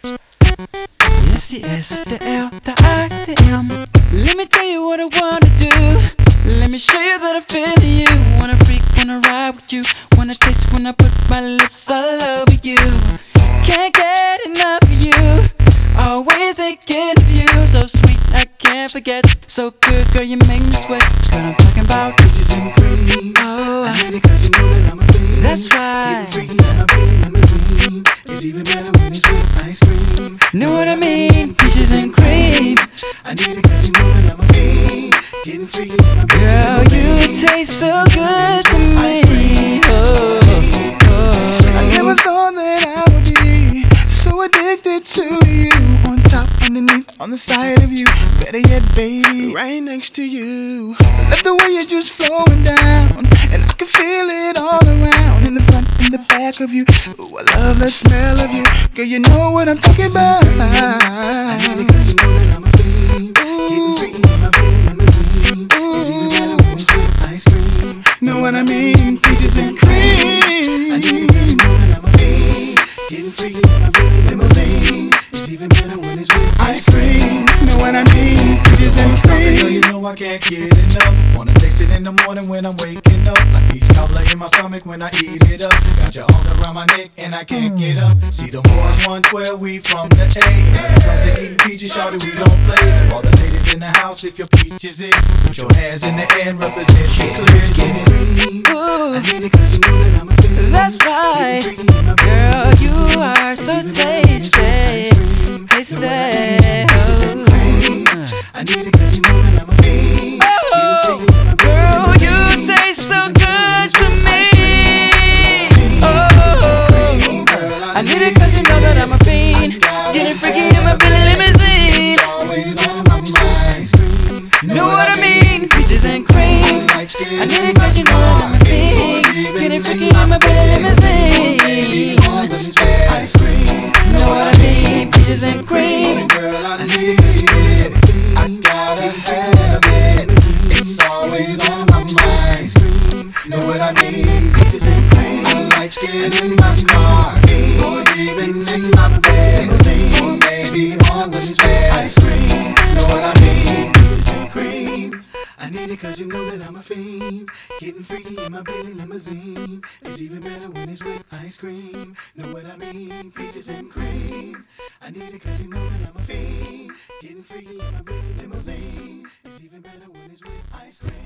It's the S, the L, the I, the M. Let me tell you what I wanna do. Let me show you that I feel you. Wanna freak, wanna ride with you. Wanna taste when I put my lips all over you. Can't get enough of you. Always thinking of you. So sweet, I can't forget. So good, girl, you make me sweat. Girl, I'm talking about peaches and cream. oh, I need it 'cause you know that I'm a fiend. that's right. Getting freaky in my baby limousine. It's even better when it's with ice cream. Know what I mean? Peaches and cream. I need it 'cause you know that I'm a fiend. Getting freaky in my baby Girl, limousine. you taste so good to me. Oh, oh. I never thought that I would be so addicted to you. On top, underneath, on the side of you. Better yet, baby, right next to you. I love the way you're just flowing down, and I can feel it all around. In the front, in the back of you. Ooh, I love the smell of you. Girl, you know what I'm talking about. I need it 'cause you know that I'm a fiend. Getting freaky in my baby limousine. It's even better when it's with ice cream. Know what I mean? Peaches and cream. I need it 'cause you know that I'm a fiend. Getting freaky in my baby limousine. It's even better when it's with ice cream. Know what I mean? Peaches and cream. Girl, you know I can't get enough. Wanna taste it in the morning when I'm waking up. Like peach cobbler in my stomach when I eat it up. Got your arms around my neck and I can't get up. See the boys 112, we from the A. When it comes to eating peaches, shawty, we don't play. So all the ladies in the house, if your peach is it, put your hands in the air and represent the clear. Getting cream. Ooh, I need it 'cause you know that I'm a fiend. that's right. Getting freaky in my baby Girl, you limousine. are It's so even better when it's with ice tasty. cream. Tasty. Know what I mean? Peaches and cream. I need it 'cause you know that I'm a fiend. Getting freaky in my baby Girl, you limousine. taste so It's even better when good it's to with me. ice cream. Oh, I need it 'cause you know that I'm a fiend. Getting freaky in my Billy limousine. Know what I mean? Peaches and cream. I need it 'cause you know that I'm a fiend. Getting freaky in my Billy limousine. Know what I mean? Peaches and cream. Know what I mean? Peaches and cream. I like it in my car, or even in my bed, or maybe on the street. Ice cream. Know what I mean? Peaches and cream. I need it 'cause you know that I'm a fiend. Getting freaky in my Billy limousine. It's even better when it's with ice cream. Know what I mean? Peaches and cream. I need it 'cause you know that I'm a fiend. Getting freaky in my Billy limousine. It's even better when it's with ice cream.